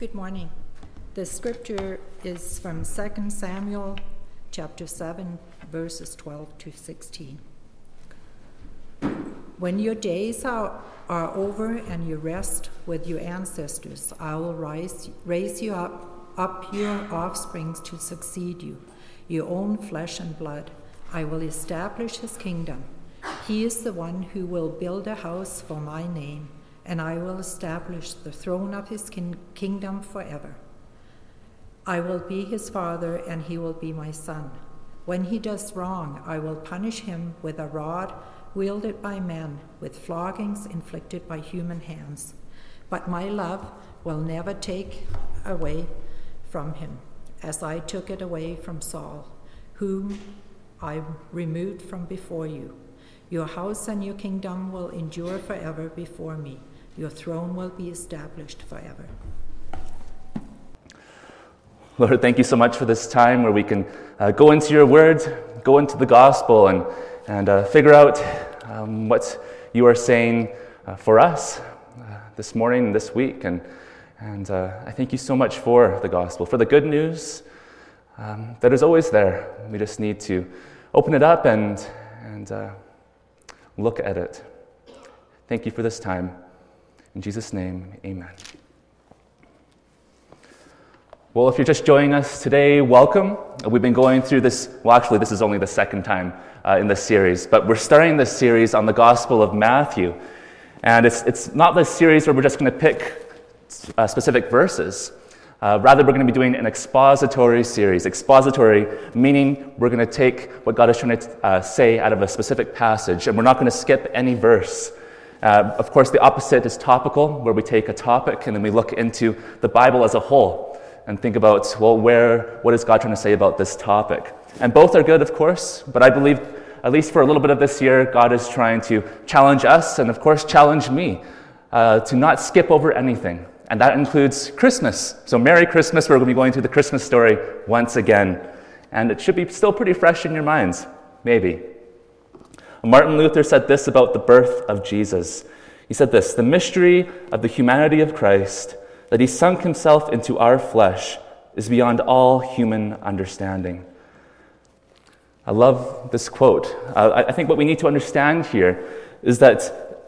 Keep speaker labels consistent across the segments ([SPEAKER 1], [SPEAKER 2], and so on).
[SPEAKER 1] Good morning. The scripture is from 2 Samuel chapter 7, verses 12 to 16. When your days are over and you rest with your ancestors, I will raise you up your offspring to succeed you, your own flesh and blood. I will establish his kingdom. He is the one who will build a house for my name, and I will establish the throne of his kingdom forever. I will be his father, and he will be my son. When he does wrong, I will punish him with a rod wielded by men, with floggings inflicted by human hands. But my love will never take away from him, as I took it away from Saul, whom I removed from before you. Your house and your kingdom will endure forever before me. Your throne will be established forever.
[SPEAKER 2] Lord, thank you so much for this time where we can go into your word, go into the gospel, and figure out what you are saying for us this morning and this week. And I thank you so much for the gospel, for the good news that is always there. We just need to open it up and look at it. Thank you for this time. In Jesus' name, amen. Well, if you're just joining us today, welcome. We've been going through this, well, actually, this is only the second time in this series, but we're starting this series on the Gospel of Matthew. And it's not this series where we're just going to pick specific verses. Rather, we're going to be doing an expository series. Expository meaning we're going to take what God is trying to say out of a specific passage, and we're not going to skip any verse. Of course, the opposite is topical, where we take a topic and then we look into the Bible as a whole and think about, well, what is God trying to say about this topic? And both are good, of course, but I believe, at least for a little bit of this year, God is trying to challenge us and, of course, challenge me to not skip over anything. And that includes Christmas. So Merry Christmas. We're going to be going through the Christmas story once again. And it should be still pretty fresh in your minds, maybe. Martin Luther said this about the birth of Jesus. He said this: "The mystery of the humanity of Christ, that he sunk himself into our flesh, is beyond all human understanding." I love this quote. I think what we need to understand here is that,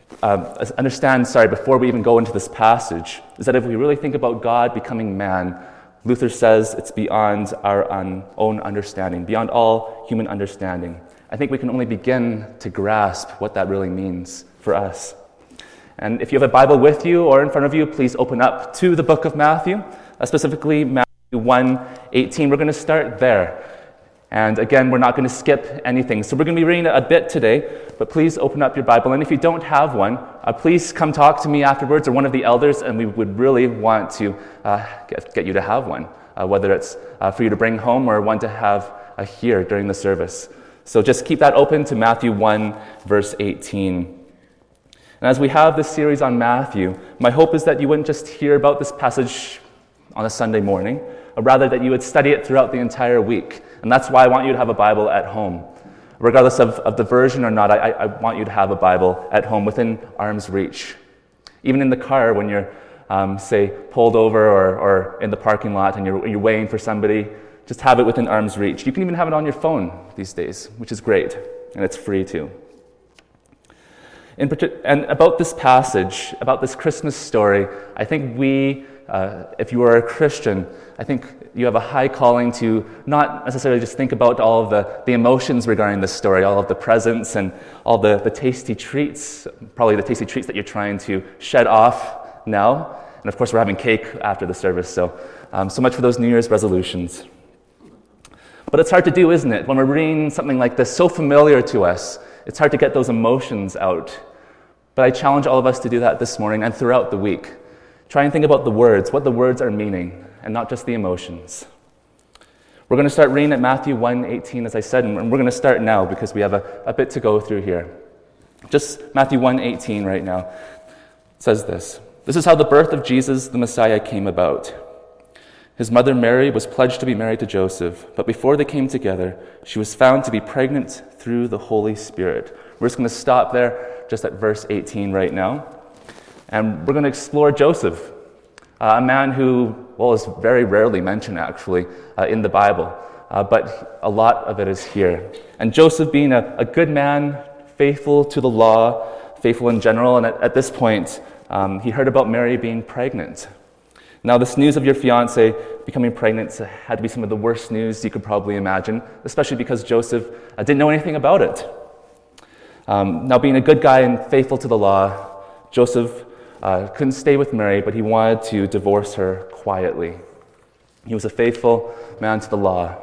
[SPEAKER 2] before we even go into this passage, is that if we really think about God becoming man, Luther says it's beyond our own understanding, beyond all human understanding. I think we can only begin to grasp what that really means for us. And if you have a Bible with you or in front of you, please open up to the book of Matthew, specifically Matthew 1:18. We're going to start there. And again, we're not going to skip anything. So we're going to be reading a bit today, but please open up your Bible. And if you don't have one, please come talk to me afterwards or one of the elders, and we would really want to get you to have one, whether it's for you to bring home or one to have here during the service. So just keep that open to Matthew 1, verse 18. And as we have this series on Matthew, my hope is that you wouldn't just hear about this passage on a Sunday morning, or rather that you would study it throughout the entire week. And that's why I want you to have a Bible at home. Regardless of the version or not, I want you to have a Bible at home within arm's reach. Even in the car when you're, say, pulled over or in the parking lot and you're waiting for somebody, just have it within arm's reach. You can even have it on your phone these days, which is great, and it's free too. And about this passage, about this Christmas story, I think if you are a Christian, I think you have a high calling to not necessarily just think about all of the emotions regarding this story, all of the presents and all the tasty treats, probably the tasty treats that you're trying to shed off now. And of course, we're having cake after the service, so much for those New Year's resolutions. But it's hard to do, isn't it? When we're reading something like this, so familiar to us, it's hard to get those emotions out. But I challenge all of us to do that this morning and throughout the week. Try and think about the words, what the words are meaning, and not just the emotions. We're going to start reading at Matthew 1:18, as I said, and we're going to start now because we have a bit to go through here. Just Matthew 1:18 right now. It says this: "This is how the birth of Jesus, the Messiah, came about. His mother Mary was pledged to be married to Joseph, but before they came together, she was found to be pregnant through the Holy Spirit." We're just going to stop there, just at verse 18 right now. And we're going to explore Joseph. a man who, is very rarely mentioned actually in the Bible, but a lot of it is here. And Joseph being a good man, faithful to the law, faithful in general, and at this point, he heard about Mary being pregnant. Now, this news of your fiancée becoming pregnant had to be some of the worst news you could probably imagine, especially because Joseph didn't know anything about it. Now, being a good guy and faithful to the law, Joseph couldn't stay with Mary, but he wanted to divorce her quietly. He was a faithful man to the law.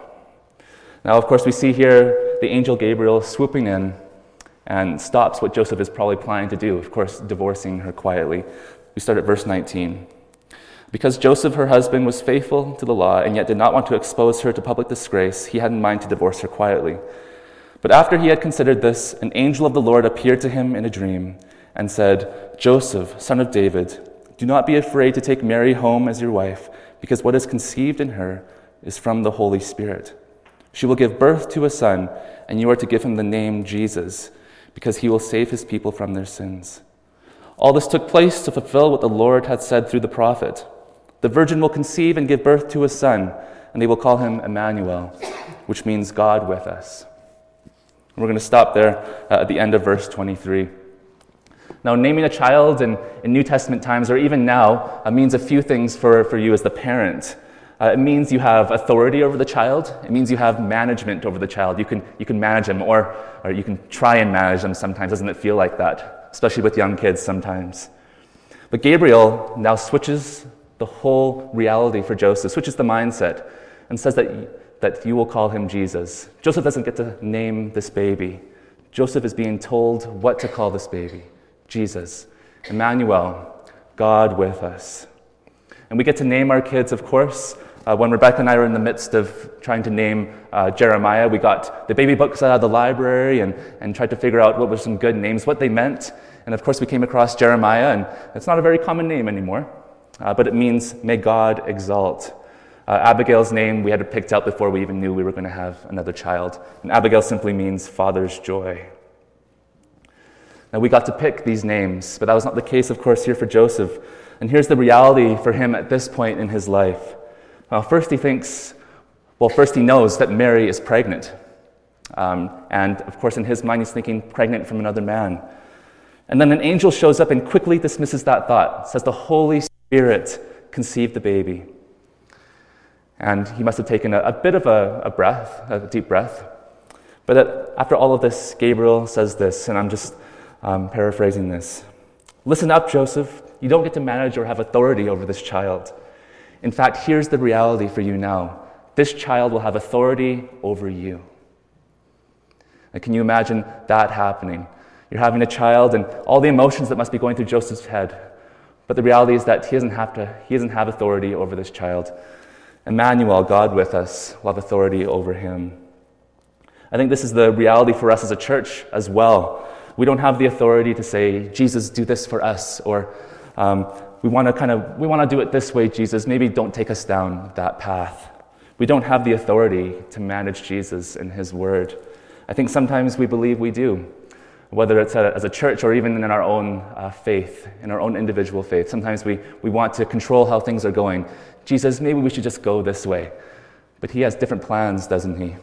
[SPEAKER 2] Now, of course, we see here the angel Gabriel swooping in and stops what Joseph is probably planning to do, of course, divorcing her quietly. We start at verse 19. Because Joseph, her husband, was faithful to the law and yet did not want to expose her to public disgrace, he had in mind to divorce her quietly. But after he had considered this, an angel of the Lord appeared to him in a dream and said, Joseph, son of David, do not be afraid to take Mary home as your wife, because what is conceived in her is from the Holy Spirit. She will give birth to a son, and you are to give him the name Jesus, because he will save his people from their sins. All this took place to fulfill what the Lord had said through the prophet. The virgin will conceive and give birth to a son, and they will call him Emmanuel, which means God with us. We're going to stop there at the end of verse 23. Now, naming a child in New Testament times, or even now, means a few things for you as the parent. It means you have authority over the child. It means you have management over the child. You can manage them, or you can try and manage them sometimes. Doesn't it feel like that? Especially with young kids sometimes. But Gabriel now switches the whole reality for Joseph, switches the mindset, and says that you will call him Jesus. Joseph doesn't get to name this baby. Joseph is being told what to call this baby. Jesus, Emmanuel, God with us. And we get to name our kids, of course. When Rebecca and I were in the midst of trying to name Jeremiah, we got the baby books out of the library and tried to figure out what were some good names, what they meant. And of course, we came across Jeremiah, and it's not a very common name anymore, but it means, may God exalt. Abigail's name we had it picked out before we even knew we were going to have another child. And Abigail simply means father's joy. Now, we got to pick these names, but that was not the case, of course, here for Joseph. And here's the reality for him at this point in his life. First he knows that Mary is pregnant. And of course, in his mind, he's thinking pregnant from another man. And then an angel shows up and quickly dismisses that thought, says the Holy Spirit conceived the baby. And he must have taken a bit of a deep breath. But after all of this, Gabriel says this, and I'm just paraphrasing this. Listen up, Joseph. You don't get to manage or have authority over this child. In fact, here's the reality for you now. This child will have authority over you. And can you imagine that happening? You're having a child and all the emotions that must be going through Joseph's head. But the reality is that he doesn't have authority over this child. Emmanuel, God with us, will have authority over him. I think this is the reality for us as a church as well. We don't have the authority to say, Jesus, do this for us, or we want to do it this way, Jesus. Maybe don't take us down that path. We don't have the authority to manage Jesus and his word. I think sometimes we believe we do, whether it's as a church or even in our own faith, in our own individual faith. Sometimes we want to control how things are going. Jesus, maybe we should just go this way. But he has different plans, doesn't he?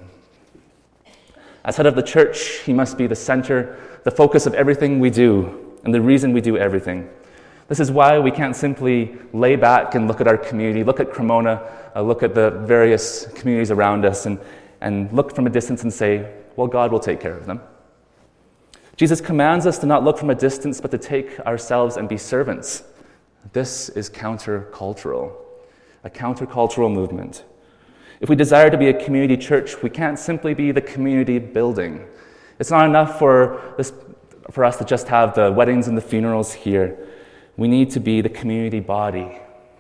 [SPEAKER 2] As head of the church, he must be the center, the focus of everything we do, and the reason we do everything. This is why we can't simply lay back and look at our community, look at Cremona, look at the various communities around us, and look from a distance and say, well, God will take care of them. Jesus commands us to not look from a distance, but to take ourselves and be servants. This is countercultural, a countercultural movement. If we desire to be a community church, we can't simply be the community building. It's not enough for us to just have the weddings and the funerals here. We need to be the community body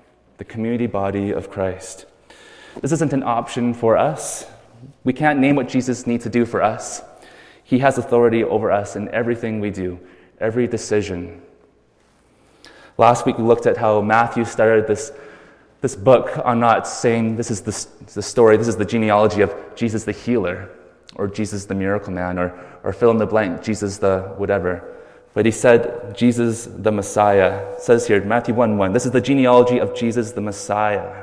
[SPEAKER 2] of Christ. This isn't an option for us. We can't name what Jesus needs to do for us. He has authority over us in everything we do, every decision. Last week we looked at how Matthew started this book on not saying this is the story, this is the genealogy of Jesus the healer, or Jesus the miracle man, or fill in the blank, Jesus the whatever. But he said, Jesus the Messiah. It says here, Matthew 1:1, this is the genealogy of Jesus the Messiah.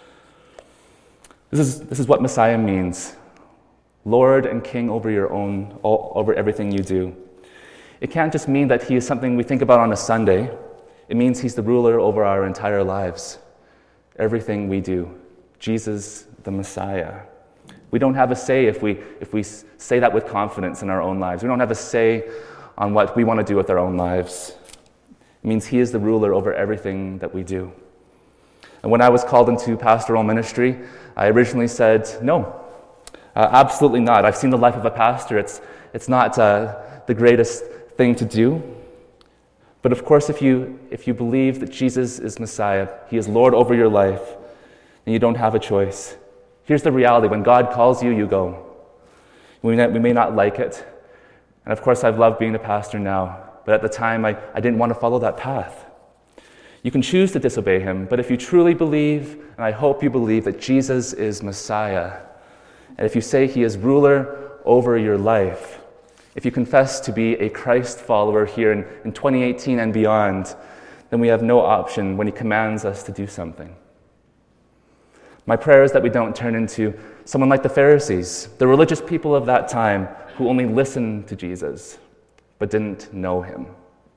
[SPEAKER 2] This is what Messiah means. Lord and King over over everything you do. It can't just mean that he is something we think about on a Sunday. It means he's the ruler over our entire lives. Everything we do. Jesus the Messiah. We don't have a say if we say that with confidence in our own lives. We don't have a say on what we want to do with our own lives. It means he is the ruler over everything that we do. And when I was called into pastoral ministry, I originally said, no, absolutely not. I've seen the life of a pastor. It's not the greatest thing to do. But of course, if you believe that Jesus is Messiah, he is Lord over your life, then you don't have a choice. Here's the reality. When God calls you, you go. We may not like it. And of course, I've loved being a pastor now. But at the time, I didn't want to follow that path. You can choose to disobey him, but if you truly believe, and I hope you believe, that Jesus is Messiah, and if you say he is ruler over your life, if you confess to be a Christ follower here in 2018 and beyond, then we have no option when he commands us to do something. My prayer is that we don't turn into someone like the Pharisees, the religious people of that time who only listened to Jesus but didn't know him.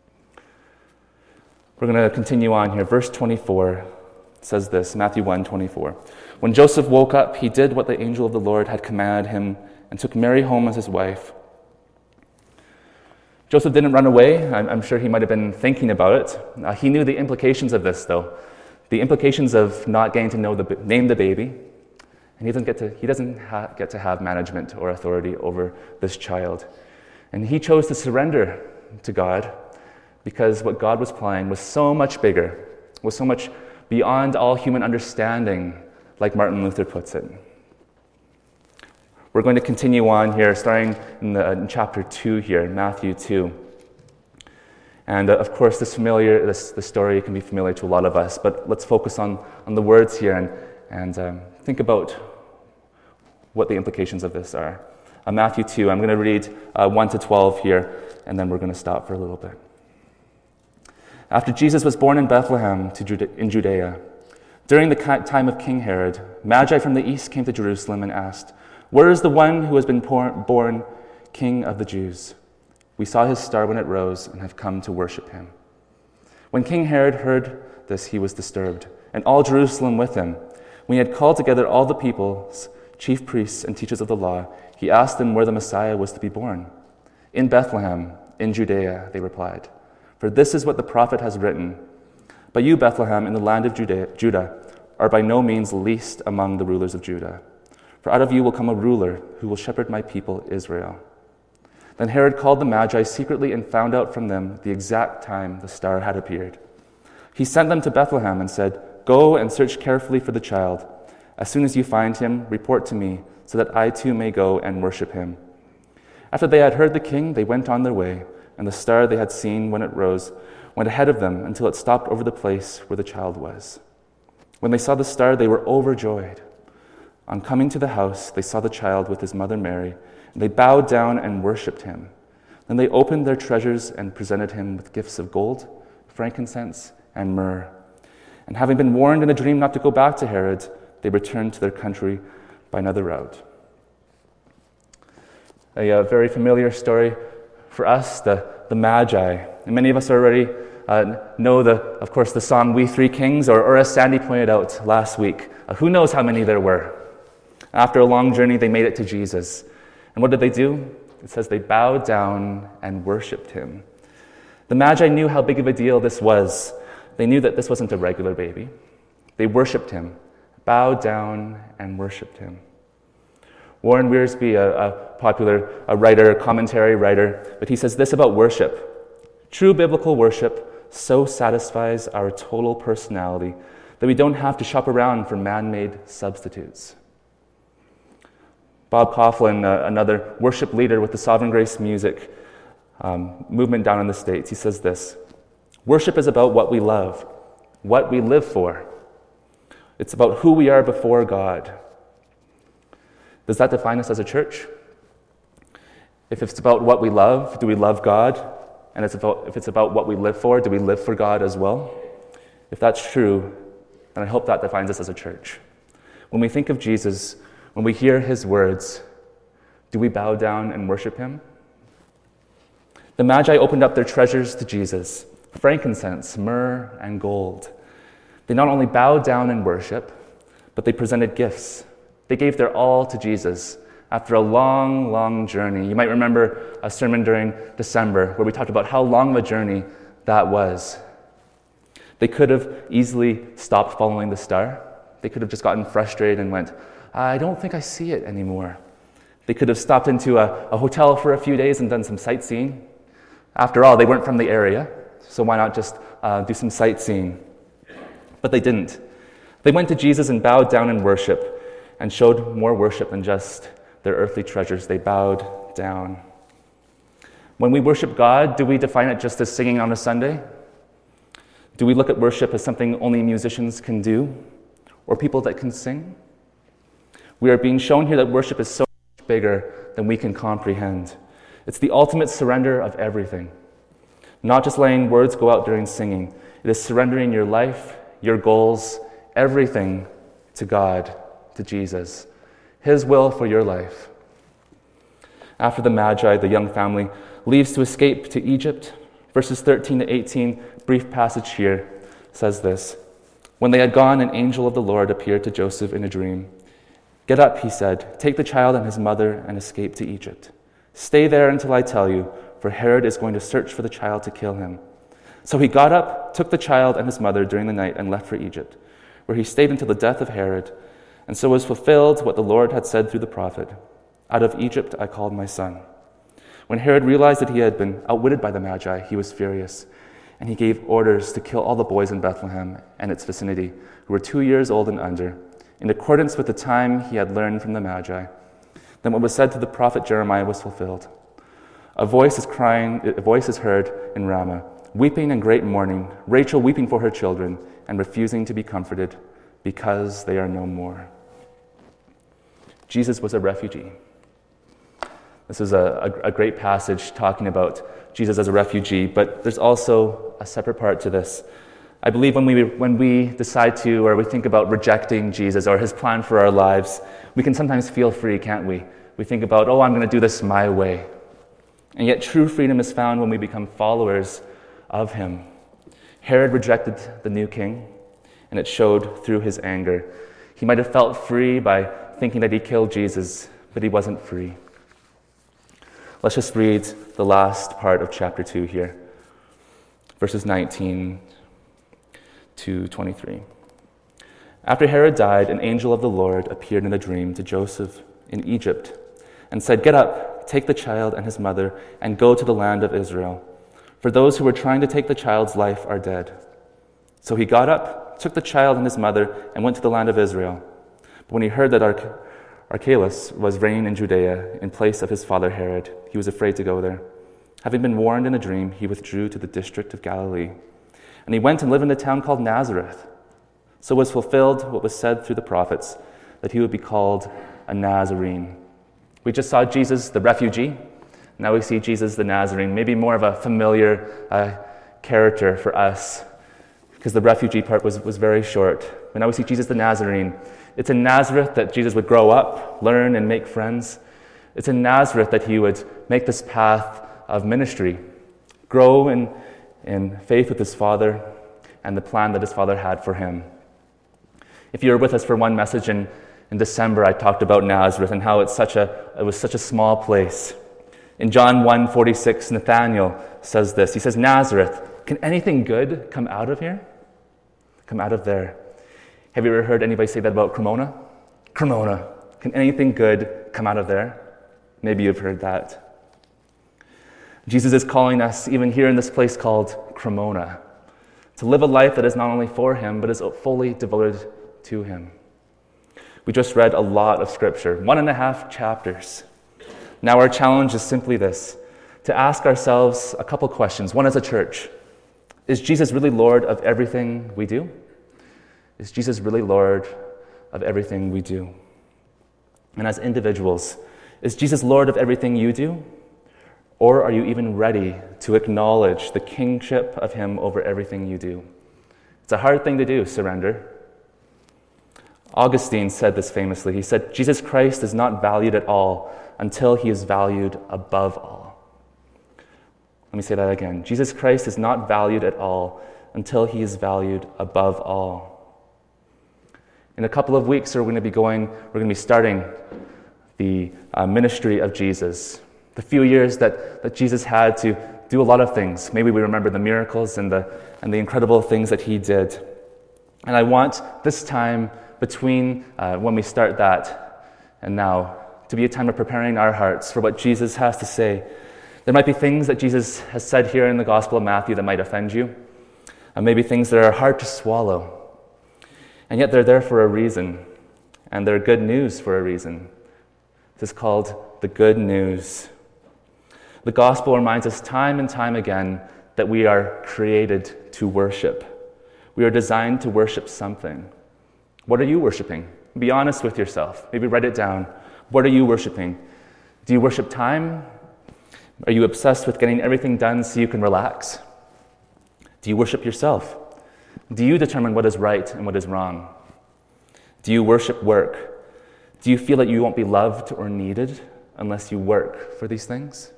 [SPEAKER 2] We're going to continue on here. Verse 24 says this, Matthew 1:24. When Joseph woke up, he did what the angel of the Lord had commanded him and took Mary home as his wife. Joseph didn't run away. I'm sure he might have been thinking about it. He knew the implications of this, though. The implications of not getting to name the baby. And he doesn't get to have management or authority over this child. And he chose to surrender to God because what God was planning was so much bigger, was so much beyond all human understanding, like Martin Luther puts it. We're going to continue on here, starting in chapter 2 here, Matthew 2. And of course, the story can be familiar to a lot of us, but let's focus on the words here and think about what the implications of this are. Matthew 2, I'm going to read 1 to 12 here, and then we're going to stop for a little bit. After Jesus was born in Bethlehem in Judea, during the time of King Herod, Magi from the east came to Jerusalem and asked, "Where is the one who has been born King of the Jews? We saw his star when it rose and have come to worship him." When King Herod heard this, he was disturbed, and all Jerusalem with him. When he had called together all the peoples, chief priests and teachers of the law, he asked them where the Messiah was to be born. "In Bethlehem, in Judea," they replied, "for this is what the prophet has written. But you, Bethlehem, in the land of Judah, are by no means least among the rulers of Judah. For out of you will come a ruler who will shepherd my people Israel." Then Herod called the Magi secretly and found out from them the exact time the star had appeared. He sent them to Bethlehem and said, "Go and search carefully for the child. As soon as you find him, report to me, so that I too may go and worship him." After they had heard the king, they went on their way, and the star they had seen when it rose went ahead of them until it stopped over the place where the child was. When they saw the star, they were overjoyed. On coming to the house, they saw the child with his mother Mary, and they bowed down and worshipped him. Then they opened their treasures and presented him with gifts of gold, frankincense, and myrrh. And having been warned in a dream not to go back to Herod, they returned to their country by another route. A very familiar story for us, the Magi. And many of us already know, of course, the song "We Three Kings," or as Sandy pointed out last week, who knows how many there were. After a long journey, they made it to Jesus. And what did they do? It says they bowed down and worshipped him. The Magi knew how big of a deal this was. They knew that this wasn't a regular baby. They worshipped him, bowed down and worshipped him. Warren Wiersbe, a popular writer, a commentary writer, but he says this about worship: "True biblical worship so satisfies our total personality that we don't have to shop around for man-made substitutes." Bob Coughlin, another worship leader with the Sovereign Grace Music movement down in the States, he says this: "Worship is about what we love, what we live for. It's about who we are before God." Does that define us as a church? If it's about what we love, do we love God? and if it's about what we live for, do we live for God as well? If that's true, then I hope that defines us as a church. When we think of Jesus, when we hear his words, do we bow down and worship him? The Magi opened up their treasures to Jesus, frankincense, myrrh, and gold. They not only bowed down in worship, but they presented gifts. They gave their all to Jesus after a long, long journey. You might remember a sermon during December where we talked about how long of a journey that was. They could have easily stopped following the star. They could have just gotten frustrated and went, I don't think I see it anymore. They could have stopped into a hotel for a few days and done some sightseeing. After all, they weren't from the area, so why not just do some sightseeing? But they didn't. They went to Jesus and bowed down in worship and showed more worship than just their earthly treasures. They bowed down. When we worship God, do we define it just as singing on a Sunday? Do we look at worship as something only musicians can do or people that can sing? We are being shown here that worship is so much bigger than we can comprehend. It's the ultimate surrender of everything. Not just letting words go out during singing. It is surrendering your life, your goals, everything to God, to Jesus. His will for your life. After the Magi, the young family leaves to escape to Egypt. Verses 13 to 18, brief passage here, says this. When they had gone, an angel of the Lord appeared to Joseph in a dream. Get up, he said, take the child and his mother and escape to Egypt. Stay there until I tell you, for Herod is going to search for the child to kill him. So he got up, took the child and his mother during the night and left for Egypt, where he stayed until the death of Herod. And so was fulfilled what the Lord had said through the prophet, out of Egypt I called my son. When Herod realized that he had been outwitted by the Magi, he was furious, and he gave orders to kill all the boys in Bethlehem and its vicinity who were 2 years old and under, in accordance with the time he had learned from the Magi. Then what was said to the prophet Jeremiah was fulfilled. A voice is heard in Ramah, weeping in great mourning, Rachel weeping for her children and refusing to be comforted because they are no more. Jesus was a refugee. This is a great passage talking about Jesus as a refugee, but there's also a separate part to this. I believe when we decide to, or we think about rejecting Jesus or his plan for our lives, we can sometimes feel free, can't we? We think about, I'm going to do this my way. And yet true freedom is found when we become followers of him. Herod rejected the new king, and it showed through his anger. He might have felt free by thinking that he killed Jesus, but he wasn't free. Let's just read the last part of chapter 2 here, verses 19 to 23. After Herod died, an angel of the Lord appeared in a dream to Joseph in Egypt and said, Get up, take the child and his mother, and go to the land of Israel, for those who were trying to take the child's life are dead. So he got up, took the child and his mother, and went to the land of Israel. But when he heard that Archelaus was reigning in Judea in place of his father Herod, he was afraid to go there. Having been warned in a dream, he withdrew to the district of Galilee. And he went and lived in a town called Nazareth. So was fulfilled what was said through the prophets, that he would be called a Nazarene. We just saw Jesus, the refugee. Now we see Jesus, the Nazarene, maybe more of a familiar character for us, because the refugee part was very short. But now we see Jesus, the Nazarene. It's in Nazareth that Jesus would grow up, learn, and make friends. It's in Nazareth that he would make this path of ministry, grow in faith with his Father and the plan that his Father had for him. If you were with us for one message in December, I talked about Nazareth and how it was such a small place. In John 1:46, Nathanael says this. He says, Nazareth, can anything good come out of here? Come out of there. Have you ever heard anybody say that about Cremona? Cremona. Can anything good come out of there? Maybe you've heard that. Jesus is calling us, even here in this place called Cremona, to live a life that is not only for him, but is fully devoted to him. We just read a lot of scripture, 1.5 chapters. Now our challenge is simply this, to ask ourselves a couple questions. One as a church, is Jesus really Lord of everything we do? Is Jesus really Lord of everything we do? And as individuals, is Jesus Lord of everything you do? Or are you even ready to acknowledge the kingship of him over everything you do? It's a hard thing to do, surrender. Augustine said this famously. He said, Jesus Christ is not valued at all until he is valued above all. Let me say that again. Jesus Christ is not valued at all until he is valued above all. In a couple of weeks, we're going to be starting the ministry of Jesus. The few years that Jesus had to do a lot of things. Maybe we remember the miracles and the incredible things that he did. And I want this time between when we start that and now to be a time of preparing our hearts for what Jesus has to say. There might be things that Jesus has said here in the Gospel of Matthew that might offend you, and maybe things that are hard to swallow. And yet they're there for a reason, and they're good news for a reason. This is called the good news. The Gospel reminds us time and time again that we are created to worship. We are designed to worship something. What are you worshiping? Be honest with yourself. Maybe write it down. What are you worshiping? Do you worship time? Are you obsessed with getting everything done so you can relax? Do you worship yourself? Do you determine what is right and what is wrong? Do you worship work? Do you feel that you won't be loved or needed unless you work for these things?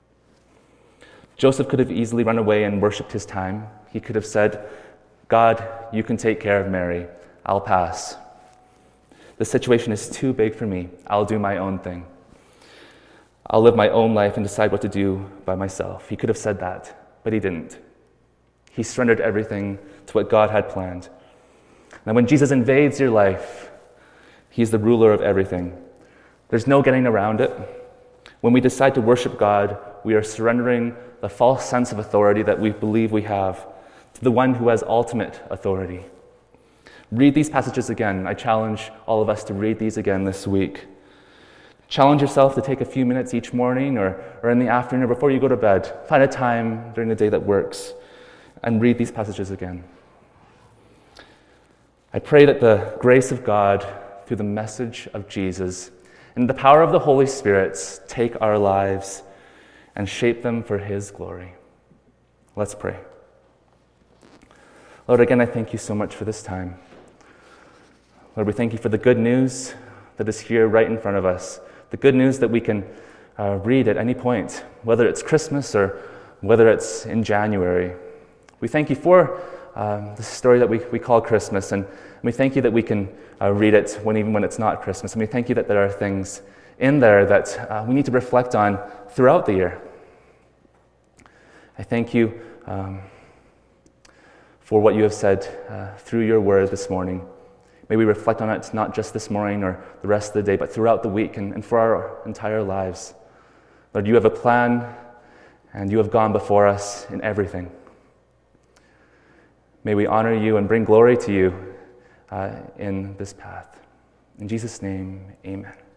[SPEAKER 2] Joseph could have easily run away and worshipped his time. He could have said, God, you can take care of Mary. I'll pass. The situation is too big for me. I'll do my own thing. I'll live my own life and decide what to do by myself. He could have said that, but he didn't. He surrendered everything to what God had planned. Now, when Jesus invades your life, he's the ruler of everything. There's no getting around it. When we decide to worship God, we are surrendering the false sense of authority that we believe we have to the one who has ultimate authority. Read these passages again. I challenge all of us to read these again this week. Challenge yourself to take a few minutes each morning or in the afternoon or before you go to bed. Find a time during the day that works and read these passages again. I pray that the grace of God through the message of Jesus and the power of the Holy Spirit take our lives and shape them for his glory. Let's pray. Lord, again, I thank you so much for this time. Lord, we thank you for the good news that is here right in front of us. The good news that we can read at any point, whether it's Christmas or whether it's in January. We thank you for the story that we call Christmas, and we thank you that we can read it even when it's not Christmas. And we thank you that there are things in there that we need to reflect on throughout the year. I thank you for what you have said through your word this morning. May we reflect on it not just this morning or the rest of the day, but throughout the week and for our entire lives. Lord, you have a plan, and you have gone before us in everything. May we honor you and bring glory to you in this path. In Jesus' name, amen.